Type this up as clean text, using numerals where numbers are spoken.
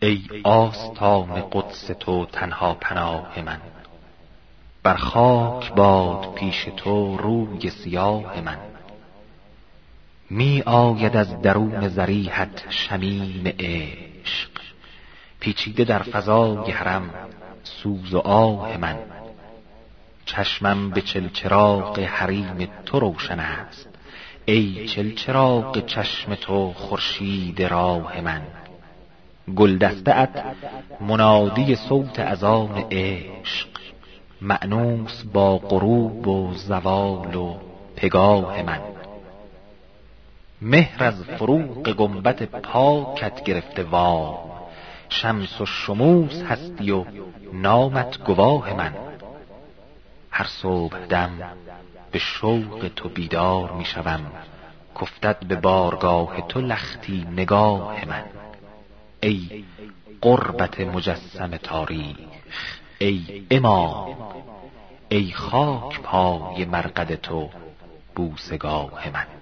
ای آستان قدس تو تنها پناه من، بر خاک باد پیش تو روی سیاه من. می آید از درون ضریحت شمیم عشق، پیچیده در فضای حرم سوز و آه من. چشمم به چلچراغ حریم تو روشن است، ای چلچراغ چشم تو خورشید راه من. گلدسته ات منادی صوت اذان عشق، مأنوس با غروب و زوال و پگاه من. مهر از فروغ گنبد پاکت گرفته وام، شمس و شموس هستی و نامت گواه من. هر صبح دم به شوق تو بیدار می شوم، کافتد به بارگاه تو لختی نگاه من. ای قربت مجسم تاریخ، ای امام، ای خاک پای مرقد تو بوسگاه من.